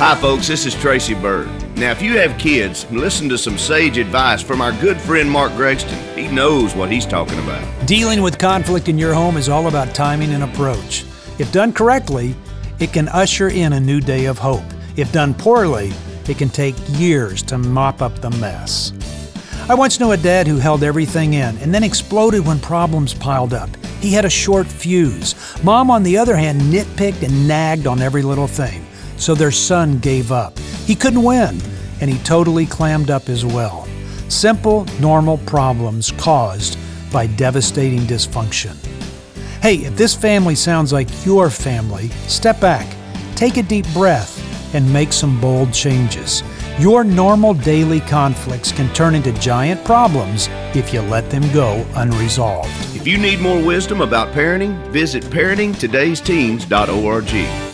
Hi, folks. This is Tracy Bird. Now, if you have kids, listen to some sage advice from our good friend Mark Gregston. He knows what he's talking about. Dealing with conflict in your home is all about timing and approach. If done correctly, it can usher in a new day of hope. If done poorly, it can take years to mop up the mess. I once knew a dad who held everything in and then exploded when problems piled up. He had a short fuse. Mom, on the other hand, nitpicked and nagged on every little thing. So their son gave up. He couldn't win, and he totally clammed up as well. Simple, normal problems caused by devastating dysfunction. Hey, if this family sounds like your family, step back, take a deep breath, and make some bold changes. Your normal daily conflicts can turn into giant problems if you let them go unresolved. If you need more wisdom about parenting, visit parentingtodaysteens.org.